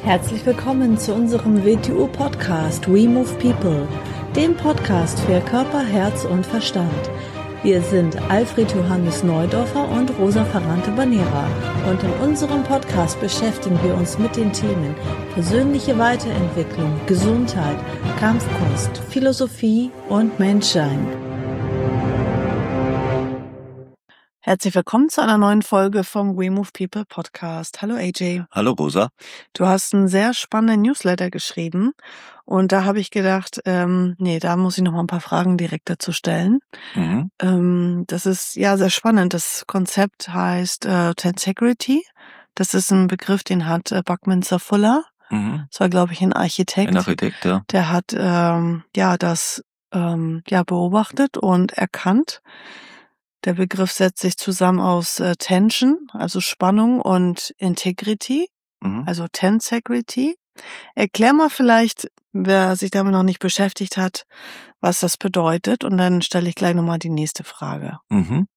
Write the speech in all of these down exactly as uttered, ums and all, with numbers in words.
Herzlich willkommen zu unserem W T U-Podcast We Move People, dem Podcast für Körper, Herz und Verstand. Wir sind Alfred Johannes Neudorfer und Rosa Ferrante-Banera und in unserem Podcast beschäftigen wir uns mit den Themen persönliche Weiterentwicklung, Gesundheit, Kampfkunst, Philosophie und Menschsein. Herzlich willkommen zu einer neuen Folge vom We Move People Podcast. Hallo A J. Hallo Rosa. Du hast einen sehr spannenden Newsletter geschrieben und da habe ich gedacht, ähm, nee, da muss ich noch mal ein paar Fragen direkt dazu stellen. Mhm. Ähm, das ist ja sehr spannend. Das Konzept heißt äh, Tensegrity. Das ist ein Begriff, den hat äh, Buckminster Fuller. Mhm. Das war, glaube ich, ein Architekt. Ein Architekt, ja. Der hat ähm, ja das ähm, ja beobachtet und erkannt. Der Begriff setzt sich zusammen aus äh, Tension, also Spannung, und Integrity, Mhm. also Tensegrity. Erklär mal vielleicht, wer sich damit noch nicht beschäftigt hat, was das bedeutet, und dann stelle ich gleich nochmal die nächste Frage. Mhm.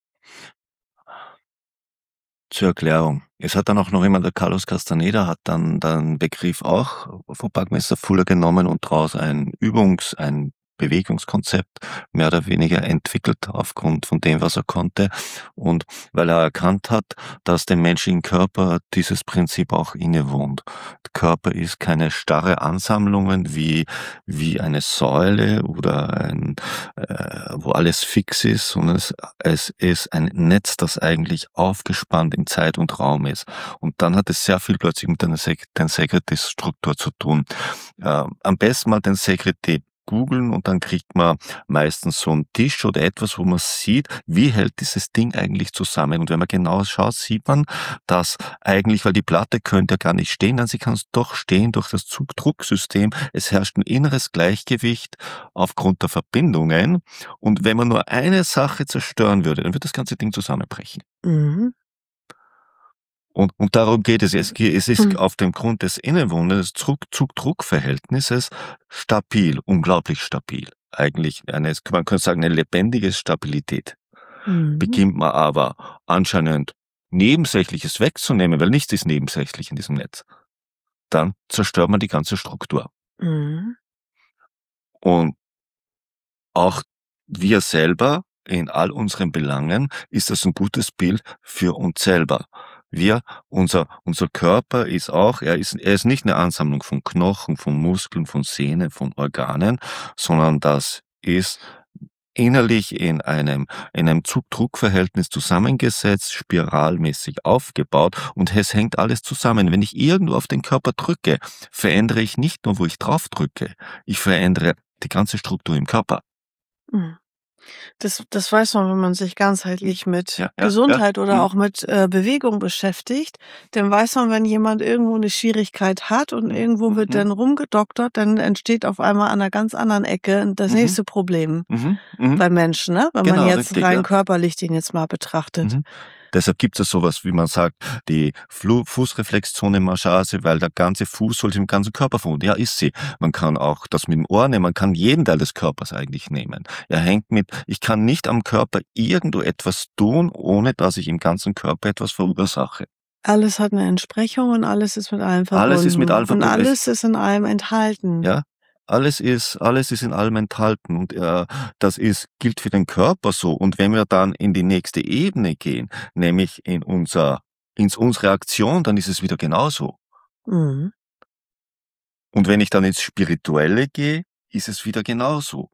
Zur Erklärung. Es hat dann auch noch jemand, der Carlos Castaneda, hat dann den Begriff auch von Buckminster Fuller genommen und daraus ein Übungs-, ein Bewegungskonzept mehr oder weniger entwickelt aufgrund von dem, was er konnte. Und weil er erkannt hat, dass dem menschlichen Körper dieses Prinzip auch innewohnt. Der Körper ist keine starre Ansammlungen wie, wie eine Säule oder ein, äh, wo alles fix ist, sondern es, es ist ein Netz, das eigentlich aufgespannt in Zeit und Raum ist. Und dann hat es sehr viel plötzlich mit einer Tensegrity-Struktur zu tun. Äh, am besten mal Tensegrity googeln und dann kriegt man meistens so einen Tisch oder etwas, wo man sieht, wie hält dieses Ding eigentlich zusammen. Und wenn man genau schaut, sieht man, dass eigentlich, weil die Platte könnte ja gar nicht stehen, dann sie kann es doch stehen durch das Zugdrucksystem. Es herrscht ein inneres Gleichgewicht aufgrund der Verbindungen. Und wenn man nur eine Sache zerstören würde, dann würde das ganze Ding zusammenbrechen. Mhm. Und, und darum geht es. Es, es ist Mhm. auf dem Grund des Innewohnens, des Zug-Druck-Verhältnisses stabil, unglaublich stabil. Eigentlich eine, man könnte sagen, eine lebendige Stabilität. Mhm. Beginnt man aber anscheinend Nebensächliches wegzunehmen, weil nichts ist nebensächlich in diesem Netz, dann zerstört man die ganze Struktur. Mhm. Und auch wir selber in all unseren Belangen ist das ein gutes Bild für uns selber. Wir, unser, unser Körper ist auch, er ist, er ist nicht eine Ansammlung von Knochen, von Muskeln, von Sehnen, von Organen, sondern das ist innerlich in einem, in einem Zug-Druck-Verhältnis zusammengesetzt, spiralmäßig aufgebaut, und es hängt alles zusammen. Wenn ich irgendwo auf den Körper drücke, verändere ich nicht nur, wo ich drauf drücke, ich verändere die ganze Struktur im Körper. Mhm. Das, das weiß man, wenn man sich ganzheitlich mit Ja, ja, Gesundheit ja. oder Mhm. auch mit äh, Bewegung beschäftigt, dann weiß man, wenn jemand irgendwo eine Schwierigkeit hat und irgendwo wird Mhm. dann rumgedoktert, dann entsteht auf einmal an einer ganz anderen Ecke das Mhm. nächste Problem Mhm. Mhm. bei Menschen, ne? Wenn man Genau, jetzt richtig, rein ja. körperlich den jetzt mal betrachtet. Mhm. Deshalb gibt es sowas, wie man sagt, die Flu- Fußreflexzone-Massage, weil der ganze Fuß soll sich im ganzen Körper verwunden. Ja, ist sie. Man kann auch das mit dem Ohr nehmen, man kann jeden Teil des Körpers eigentlich nehmen. Er hängt mit, ich kann nicht am Körper irgendwo etwas tun, ohne dass ich im ganzen Körper etwas verursache. Alles hat eine Entsprechung und alles ist mit allem verbunden. Alles ist mit allem Und verbunden. alles ist in allem enthalten. Ja, alles ist, alles ist in allem enthalten, und äh, das ist, gilt für den Körper so. Und wenn wir dann in die nächste Ebene gehen, nämlich in unser, ins unsere Aktion, dann ist es wieder genauso. Mhm. Und wenn ich dann ins Spirituelle gehe, ist es wieder genauso.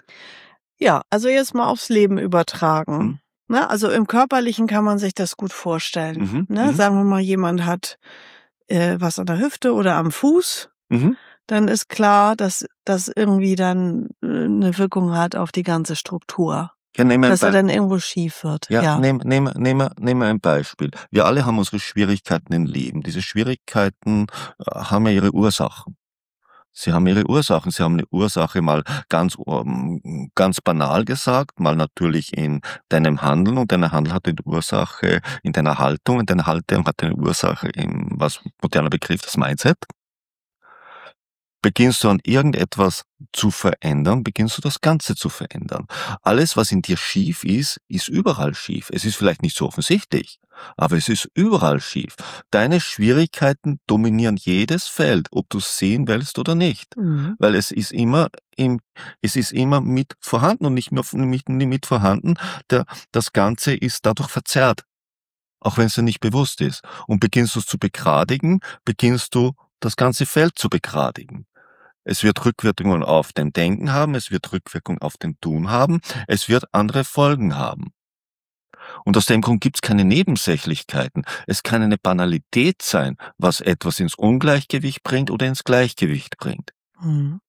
Ja, also jetzt mal aufs Leben übertragen. Mhm. Ne? Also im Körperlichen kann man sich das gut vorstellen. Mhm. Ne? Mhm. Sagen wir mal, jemand hat äh, was an der Hüfte oder am Fuß, Mhm. dann ist klar, dass das irgendwie dann äh, eine Wirkung hat auf die ganze Struktur. Ja, nehmen wir ein Dass er Be- dann irgendwo schief wird. ja, Ja. nehmen nehm, nehm, nehm ein Beispiel. Wir alle haben unsere Schwierigkeiten im Leben. Diese Schwierigkeiten äh, haben ja ihre Ursachen. Sie haben ihre Ursachen. Sie haben eine Ursache, mal ganz, ähm, ganz banal gesagt, mal natürlich in deinem Handeln, und deine Handel hat eine Ursache in deiner Haltung, und deine Haltung hat eine Ursache im, was moderner Begriff, das Mindset. Beginnst du an irgendetwas zu verändern, beginnst du das Ganze zu verändern. Alles, was in dir schief ist, ist überall schief. Es ist vielleicht nicht so offensichtlich, aber es ist überall schief. Deine Schwierigkeiten dominieren jedes Feld, ob du es sehen willst oder nicht. Mhm. Weil es ist immer im, es ist immer mit vorhanden und nicht mehr nicht mit vorhanden. Der, das Ganze ist dadurch verzerrt, auch wenn es dir nicht bewusst ist. Und beginnst du es zu begradigen, beginnst du das ganze Feld zu begradigen. Es wird Rückwirkungen auf dein Denken haben, es wird Rückwirkungen auf dein Tun haben, es wird andere Folgen haben. Und aus dem Grund gibt es keine Nebensächlichkeiten. Es kann eine Banalität sein, was etwas ins Ungleichgewicht bringt oder ins Gleichgewicht bringt. Mhm.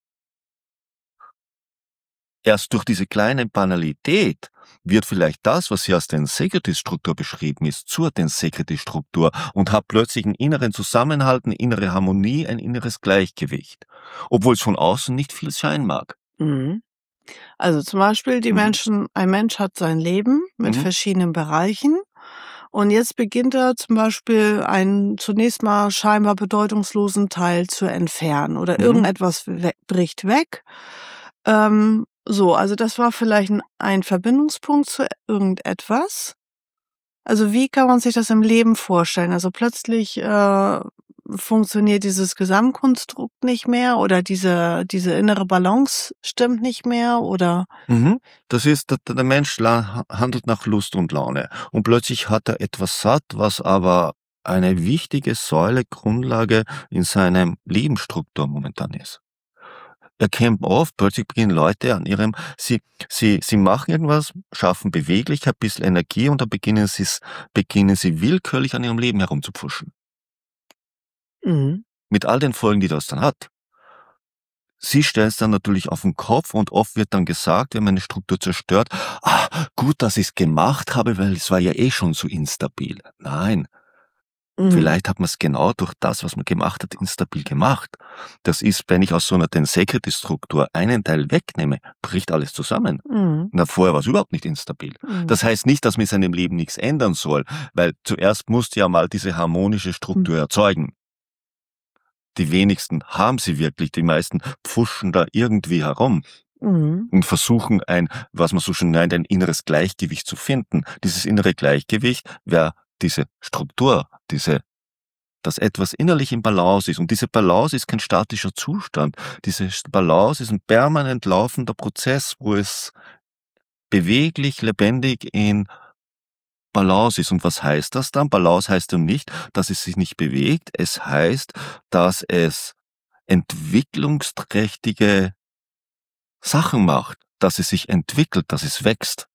Erst durch diese kleine Banalität wird vielleicht das, was hier als Tensegrity-Struktur beschrieben ist, zur Tensegrity-Struktur und hat plötzlich einen inneren Zusammenhalt, eine innere Harmonie, ein inneres Gleichgewicht. Obwohl es von außen nicht viel sein mag. Mhm. Also zum Beispiel, die Mhm. Menschen, ein Mensch hat sein Leben mit Mhm. verschiedenen Bereichen und jetzt beginnt er zum Beispiel einen zunächst mal scheinbar bedeutungslosen Teil zu entfernen oder Mhm. irgendetwas we- bricht weg. Ähm, so, also das war vielleicht ein, ein Verbindungspunkt zu irgendetwas. Also wie kann man sich das im Leben vorstellen? Also plötzlich äh, funktioniert dieses Gesamtkonstrukt nicht mehr oder diese diese innere Balance stimmt nicht mehr oder Mhm. Das ist, der, der Mensch la- handelt nach Lust und Laune. Und plötzlich hat er etwas satt, was aber eine wichtige Säule, Grundlage in seinem Lebensstruktur momentan ist. Er kennt oft, plötzlich beginnen Leute an ihrem, sie, sie, sie machen irgendwas, schaffen Beweglichkeit, ein bisschen Energie und dann beginnen sie, beginnen sie willkürlich an ihrem Leben herumzupfuschen. mhm. Mit all den Folgen, die das dann hat. Sie stellen es dann natürlich auf den Kopf und oft wird dann gesagt, wenn man eine Struktur zerstört, ah, gut, dass ich es gemacht habe, weil es war ja eh schon so instabil. Nein, Mhm. vielleicht hat man es genau durch das, was man gemacht hat, instabil gemacht. Das ist, wenn ich aus so einer Tensegrity-Struktur einen Teil wegnehme, bricht alles zusammen. Mhm. Na, vorher war es überhaupt nicht instabil. Mhm. Das heißt nicht, dass man in seinem Leben nichts ändern soll, weil zuerst musst du ja mal diese harmonische Struktur erzeugen. Die wenigsten haben sie wirklich, die meisten pfuschen da irgendwie herum Mhm. und versuchen ein, was man so schön nennt, ein inneres Gleichgewicht zu finden. Dieses innere Gleichgewicht wäre diese Struktur, diese, dass etwas innerlich in Balance ist. Und diese Balance ist kein statischer Zustand. Diese Balance ist ein permanent laufender Prozess, wo es beweglich, lebendig in Balance ist. Und was heißt das dann? Balance heißt dann nicht, dass es sich nicht bewegt. Es heißt, dass es entwicklungsträchtige Sachen macht, dass es sich entwickelt, dass es wächst.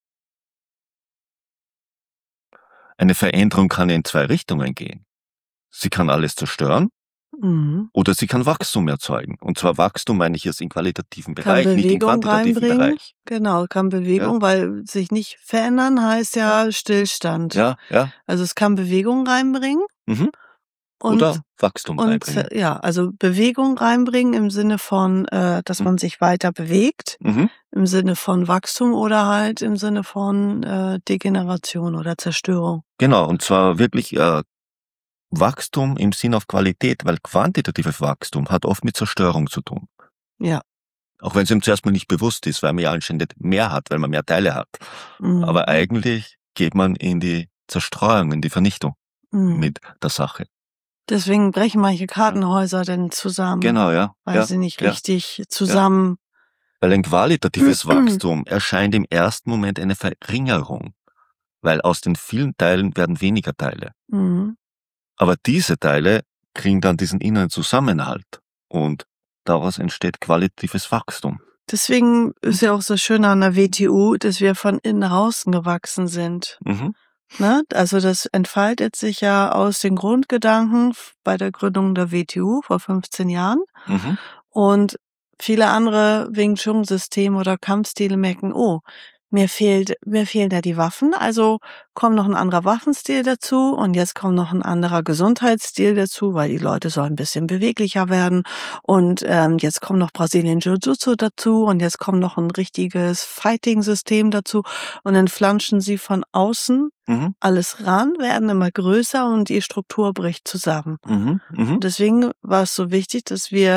Eine Veränderung kann in zwei Richtungen gehen. Sie kann alles zerstören Mhm. oder sie kann Wachstum erzeugen. Und zwar Wachstum meine ich jetzt im qualitativen Kann Bereich, nicht im Bewegung quantitativen reinbringen. Bereich. Genau, kann Bewegung, Ja, weil sich nicht verändern heißt ja Stillstand. ja, ja. Also es kann Bewegung reinbringen Mhm. und Oder Wachstum und reinbringen. ja, also Bewegung reinbringen im Sinne von, äh, dass Mhm. man sich weiter bewegt, Mhm. im Sinne von Wachstum oder halt im Sinne von äh, Degeneration oder Zerstörung. Genau, und zwar wirklich äh, Wachstum im Sinn auf Qualität, weil quantitatives Wachstum hat oft mit Zerstörung zu tun. Ja. Auch wenn es ihm zuerst mal nicht bewusst ist, weil man ja anscheinend mehr hat, weil man mehr Teile hat. Mhm. Aber eigentlich geht man in die Zerstreuung, in die Vernichtung Mhm. mit der Sache. Deswegen brechen manche Kartenhäuser denn zusammen, Genau, ja. weil ja, sie nicht ja. richtig zusammen. Weil ein qualitatives Wachstum erscheint im ersten Moment eine Verringerung, weil aus den vielen Teilen werden weniger Teile. Mhm. Aber diese Teile kriegen dann diesen inneren Zusammenhalt und daraus entsteht qualitatives Wachstum. Deswegen ist ja auch so schön an der W T U, dass wir von innen nach außen gewachsen sind. Mhm. Ne? Also das entfaltet sich ja aus den Grundgedanken bei der Gründung der W T U vor fünfzehn Jahren. Mhm. Und viele andere Wing Chun Systeme oder Kampfstile merken, oh, mir fehlt, mir fehlen da die Waffen, also kommt noch ein anderer Waffenstil dazu und jetzt kommt noch ein anderer Gesundheitsstil dazu, weil die Leute sollen ein bisschen beweglicher werden und ähm, jetzt kommt noch Brazilian Jiu-Jitsu dazu und jetzt kommt noch ein richtiges Fighting-System dazu und dann flanschen sie von außen Mhm. alles ran, werden immer größer und die Struktur bricht zusammen. Mhm. Mhm. Deswegen war es so wichtig, dass wir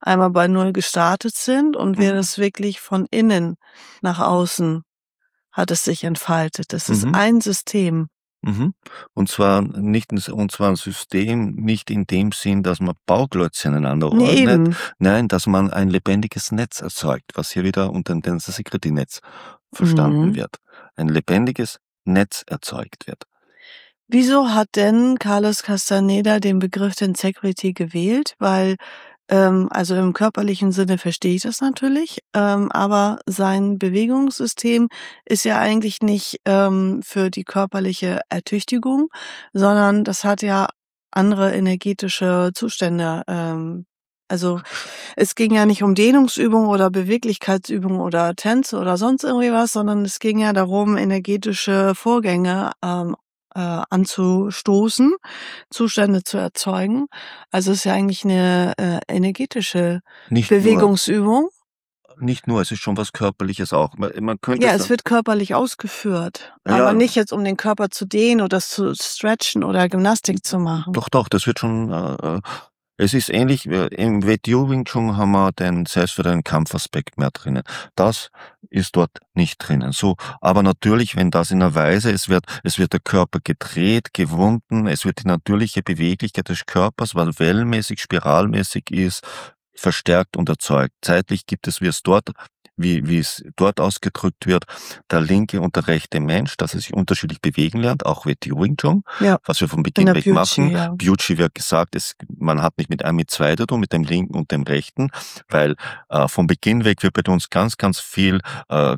einmal bei Null gestartet sind und wir Mhm. das wirklich von innen nach außen hat es sich entfaltet. Das ist Mhm. ein System. Mhm. Und zwar nicht, und zwar ein System nicht in dem Sinn, dass man Bauklötze aneinander Nee, ordnet. eben. Nein, dass man ein lebendiges Netz erzeugt, was hier wieder unter dem Security-Netz verstanden Mhm. wird. Ein lebendiges Netz erzeugt wird. Wieso hat denn Carlos Castaneda den Begriff Tensegrity gewählt? Weil, ähm, also im körperlichen Sinne verstehe ich das natürlich, ähm, aber sein Bewegungssystem ist ja eigentlich nicht ähm, für die körperliche Ertüchtigung, sondern das hat ja andere energetische Zustände. Ähm, also es ging ja nicht um Dehnungsübungen oder Beweglichkeitsübungen oder Tänze oder sonst irgendwie was, sondern es ging ja darum, energetische Vorgänge ähm, äh, anzustoßen, Zustände zu erzeugen. Also es ist ja eigentlich eine äh, energetische Nicht nur, Bewegungsübung. nicht nur, es ist schon was Körperliches auch. Man, man könnte Ja, sagen, es wird körperlich ausgeführt, ja, aber nicht jetzt, um den Körper zu dehnen oder zu stretchen oder Gymnastik zu machen. doch, doch, das wird schon, äh, es ist ähnlich, äh, im W T O Wing Chun haben wir den selbstverteidigenden Kampfaspekt mehr drinnen. Das ist dort nicht drinnen. So, aber natürlich, wenn das in einer Weise, es wird, es wird der Körper gedreht, gewunden, es wird die natürliche Beweglichkeit des Körpers, weil wellenmäßig, spiralmäßig ist, verstärkt und erzeugt. Zeitlich gibt es, wie es dort, wie, wie es dort ausgedrückt wird, der linke und der rechte Mensch, dass er sich unterschiedlich bewegen lernt, auch W T O Wing Chun, Ja, was wir vom in Beginn der weg Beauty, machen. ja. Beauty wird gesagt, es, man hat nicht mit einem, mit zwei zu tun, mit dem linken und dem rechten, weil äh, vom Beginn weg wird bei uns ganz, ganz viel äh,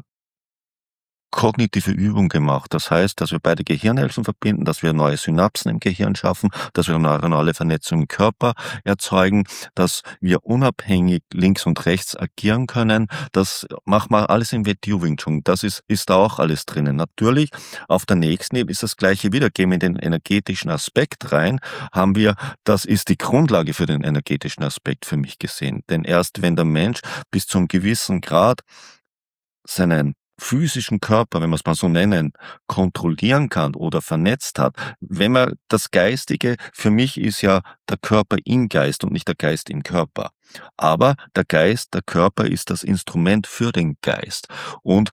kognitive Übung gemacht. Das heißt, dass wir beide Gehirnhälften verbinden, dass wir neue Synapsen im Gehirn schaffen, dass wir neuronale Vernetzung im Körper erzeugen, dass wir unabhängig links und rechts agieren können. Das macht man alles im W T O Wing Chun. Das ist, ist da auch alles drinnen. Natürlich, auf der nächsten Ebene ist das Gleiche wieder. Gehen wir in den energetischen Aspekt rein, haben wir, das ist die Grundlage für den energetischen Aspekt für mich gesehen. Denn erst wenn der Mensch bis zu einem gewissen Grad seinen physischen Körper, wenn wir es mal so nennen, kontrollieren kann oder vernetzt hat. Wenn man das Geistige, für mich ist ja der Körper im Geist und nicht der Geist im Körper. Aber der Geist, der Körper ist das Instrument für den Geist. Und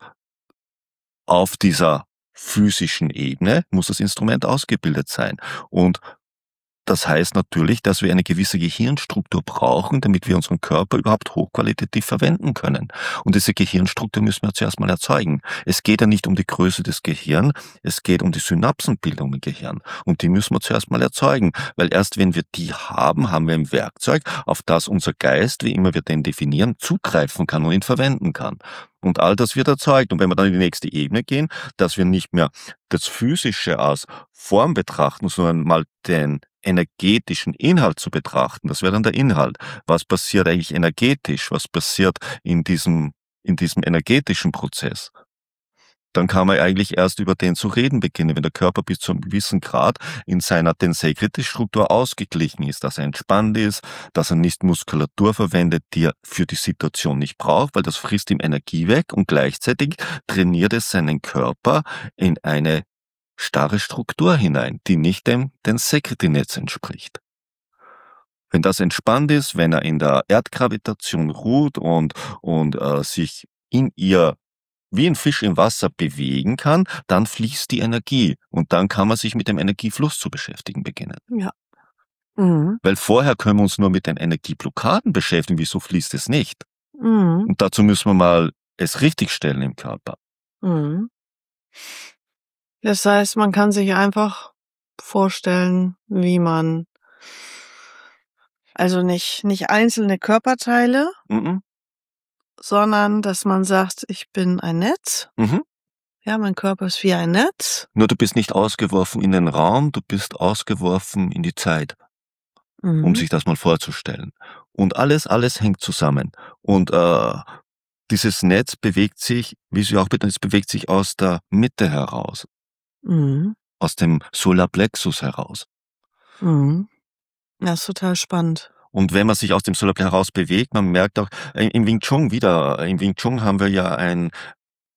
auf dieser physischen Ebene muss das Instrument ausgebildet sein. Und das heißt natürlich, dass wir eine gewisse Gehirnstruktur brauchen, damit wir unseren Körper überhaupt hochqualitativ verwenden können. Und diese Gehirnstruktur müssen wir zuerst mal erzeugen. Es geht ja nicht um die Größe des Gehirns, es geht um die Synapsenbildung im Gehirn. Und die müssen wir zuerst mal erzeugen, weil erst wenn wir die haben, haben wir ein Werkzeug, auf das unser Geist, wie immer wir den definieren, zugreifen kann und ihn verwenden kann. Und all das wird erzeugt. Und wenn wir dann in die nächste Ebene gehen, dass wir nicht mehr das Physische als Form betrachten, sondern mal den energetischen Inhalt zu betrachten, das wäre dann der Inhalt. Was passiert eigentlich energetisch? Was passiert in diesem, in diesem energetischen Prozess? Dann kann man eigentlich erst über den zu reden beginnen, wenn der Körper bis zu einem gewissen Grad in seiner Tensei-Struktur ausgeglichen ist, dass er entspannt ist, dass er nicht Muskulatur verwendet, die er für die Situation nicht braucht, weil das frisst ihm Energie weg und gleichzeitig trainiert es seinen Körper in eine starre Struktur hinein, die nicht dem Tensei-Netz entspricht. Wenn das entspannt ist, wenn er in der Erdgravitation ruht und, und äh, sich in ihr wie ein Fisch im Wasser bewegen kann, dann fließt die Energie und dann kann man sich mit dem Energiefluss zu beschäftigen beginnen. Ja. Mhm. Weil vorher können wir uns nur mit den Energieblockaden beschäftigen, wieso fließt es nicht? Mhm. Und dazu müssen wir mal es richtigstellen im Körper. Mhm. Das heißt, man kann sich einfach vorstellen, wie man, also nicht, nicht einzelne Körperteile, Mhm. sondern dass man sagt, ich bin ein Netz. Mhm. Ja, mein Körper ist wie ein Netz. Nur du bist nicht ausgeworfen in den Raum, du bist ausgeworfen in die Zeit, Mhm. um sich das mal vorzustellen. Und alles, alles hängt zusammen. Und äh, dieses Netz bewegt sich, wie Sie auch bitte, es bewegt sich aus der Mitte heraus, Mhm. aus dem Solarplexus heraus. Mhm. Das ist total spannend. Und wenn man sich aus dem Solarplexus heraus bewegt, man merkt auch, im Wing Chun wieder, im Wing Chun haben wir ja ein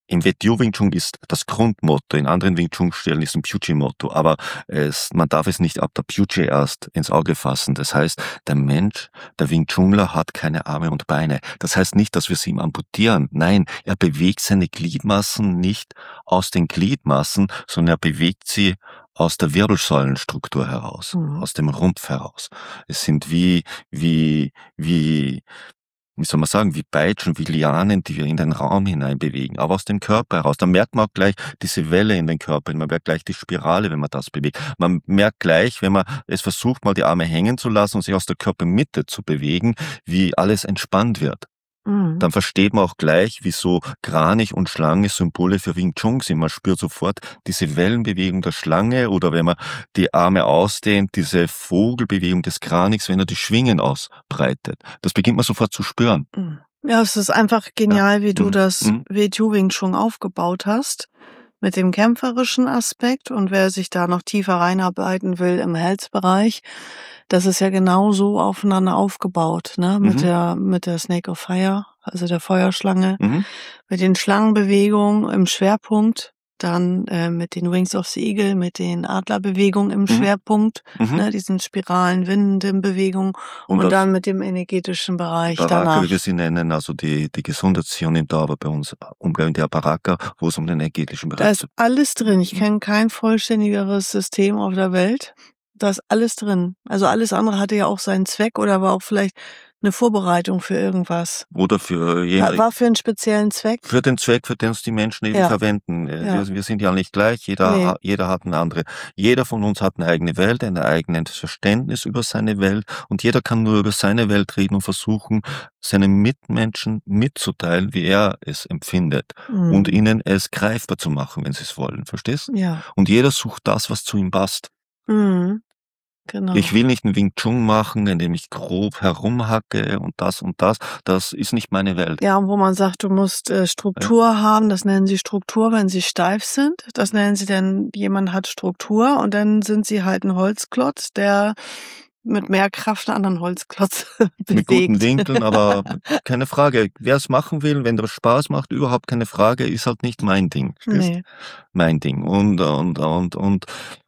im W T O Wing Chun ist das Grundmotto, in anderen Wing Chun Stellen ist ein Puji-Motto, aber es, man darf es nicht ab der Puji erst ins Auge fassen. Das heißt, der Mensch, der Wing Chunler hat keine Arme und Beine. Das heißt nicht, dass wir sie ihm amputieren. Nein, er bewegt seine Gliedmaßen nicht aus den Gliedmaßen, sondern er bewegt sie aus der Wirbelsäulenstruktur heraus, mhm. aus dem Rumpf heraus. Es sind wie, wie, wie, wie soll man sagen, wie Peitschen, wie Lianen, die wir in den Raum hinein bewegen, aber aus dem Körper heraus. Da merkt man auch gleich diese Welle in den Körper, man merkt gleich die Spirale, wenn man das bewegt. Man merkt gleich, wenn man es versucht, mal die Arme hängen zu lassen und sich aus der Körpermitte zu bewegen, wie alles entspannt wird. Mhm. Dann versteht man auch gleich, wieso Kranich und Schlange Symbole für Wing Chun sind. Man spürt sofort diese Wellenbewegung der Schlange oder wenn man die Arme ausdehnt, diese Vogelbewegung des Kranichs, wenn er die Schwingen ausbreitet. Das beginnt man sofort zu spüren. Ja, es ist einfach genial, ja. wie du mhm. das mhm. W T O Wing Chun aufgebaut hast. Mit dem kämpferischen Aspekt und wer sich da noch tiefer reinarbeiten will im Health-Bereich, das ist ja genau so aufeinander aufgebaut, ne? Mit mhm. der, mit der Snake of Fire, also der Feuerschlange, mhm. mit den Schlangenbewegungen im Schwerpunkt, dann äh, mit den Wings of the Eagle, mit den Adlerbewegungen im mhm. Schwerpunkt, mhm. ne? Diesen Spiralen, windenden Bewegungen und, und dann mit dem energetischen Bereich Baraka, danach. wie wir sie nennen, also die, die Gesundheitssion nimmt da aber bei uns Umgang der Baraka, wo es um den energetischen Bereich geht. Da ist alles drin. Ich kenne kein vollständigeres System auf der Welt. Da ist alles drin. Also alles andere hatte ja auch seinen Zweck oder war auch vielleicht eine Vorbereitung für irgendwas. Oder für jemanden. War für einen speziellen Zweck? Für den Zweck, für den es die Menschen eben ja. verwenden. Ja. Wir, wir sind ja nicht gleich. Jeder, nee. jeder hat eine andere. Jeder von uns hat eine eigene Welt, ein eigenes Verständnis über seine Welt. Und jeder kann nur über seine Welt reden und versuchen, seinen Mitmenschen mitzuteilen, wie er es empfindet. Mhm. Und ihnen es greifbar zu machen, wenn sie es wollen. Verstehst? Ja. Und jeder sucht das, was zu ihm passt. Mhm. Genau. Ich will nicht einen Wing Chun machen, in dem ich grob herumhacke und das und das. Das ist nicht meine Welt. Ja, und wo man sagt, du musst äh, Struktur ja. haben, das nennen sie Struktur, wenn sie steif sind. Das nennen sie dann, jemand hat Struktur und dann sind sie halt ein Holzklotz, der mit mehr Kraft einen anderen Holzklotz bewegt. Mit guten Winkeln, aber keine Frage. Wer es machen will, wenn das Spaß macht, überhaupt keine Frage, ist halt nicht mein Ding. Nee. Mein Ding. Und, und, und, und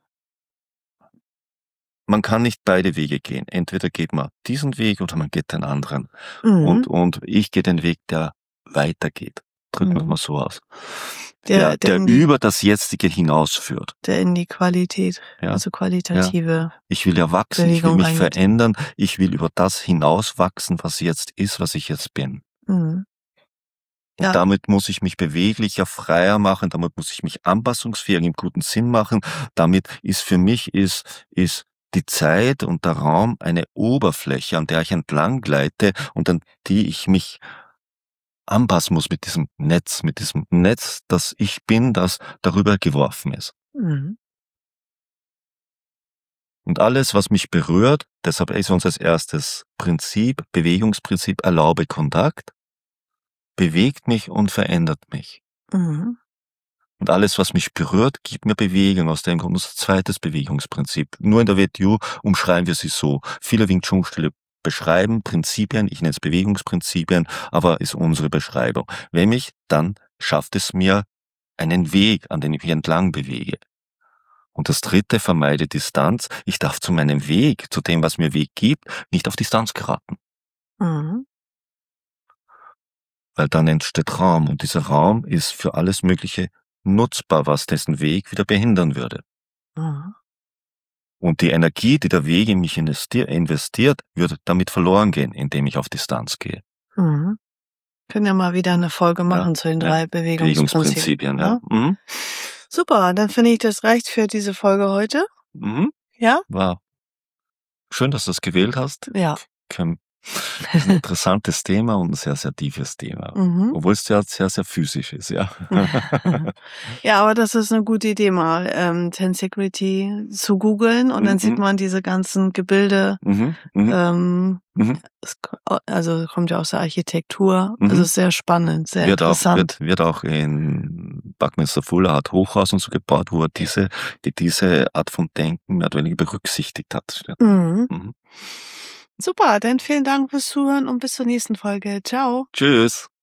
man kann nicht beide Wege gehen. Entweder geht man diesen Weg oder man geht den anderen. Mhm. Und, und ich gehe den Weg, der weitergeht. Drücken wir mhm. mal so aus. Der, der, der, der über das Jetzige hinausführt. Der in die Qualität, ja. also qualitative. Ja. Ich will ja wachsen, Bewegung ich will mich reingeht. verändern, ich will über das hinauswachsen, was jetzt ist, was ich jetzt bin. Mhm. Ja. Und damit muss ich mich beweglicher, freier machen, damit muss ich mich anpassungsfähig im guten Sinn machen. Damit ist für mich, ist, ist die Zeit und der Raum eine Oberfläche, an der ich entlang gleite und an die ich mich anpassen muss mit diesem Netz, mit diesem Netz, das ich bin, das darüber geworfen ist. Mhm. Und alles, was mich berührt, deshalb ist uns als erstes Prinzip, Bewegungsprinzip, erlaube Kontakt, bewegt mich und verändert mich. Mhm. Und alles, was mich berührt, gibt mir Bewegung. Aus dem Grund unser zweites Bewegungsprinzip. Nur in der W T O umschreiben wir sie so. Viele Wing Chun Stile beschreiben Prinzipien, ich nenne es Bewegungsprinzipien, aber ist unsere Beschreibung. Wenn mich, dann schafft es mir einen Weg, an den ich mich entlang bewege. Und das dritte, vermeide Distanz. Ich darf zu meinem Weg, zu dem, was mir Weg gibt, nicht auf Distanz geraten. Mhm. Weil dann entsteht Raum und dieser Raum ist für alles Mögliche nutzbar, was dessen Weg wieder behindern würde. Mhm. Und die Energie, die der Weg in mich investiert, wird damit verloren gehen, indem ich auf Distanz gehe. Mhm. Können ja mal wieder eine Folge machen ja, zu den drei ja, Bewegungsprinzipien. Ja. Ja. Mhm. Super, dann finde ich, das reicht für diese Folge heute. Mhm. Ja? Wow. Schön, dass du es gewählt hast. Ja. Das ist ein interessantes Thema und ein sehr, sehr tiefes Thema. Mhm. Obwohl es ja sehr, sehr physisch ist, ja. Ja, aber das ist eine gute Idee, mal ähm, Tensegrity zu googeln und mhm. dann sieht man diese ganzen Gebilde. Mhm. Mhm. Ähm, mhm. Es, also kommt ja aus der Architektur. Mhm. Also ist sehr spannend, sehr wird interessant. Auch, wird, wird auch in Buckminster Fuller hat Hochhaus und so gebaut, wo er diese, die, diese Art von Denken mehr oder weniger berücksichtigt hat. Mhm. Mhm. Super, dann vielen Dank fürs Zuhören und bis zur nächsten Folge. Ciao. Tschüss.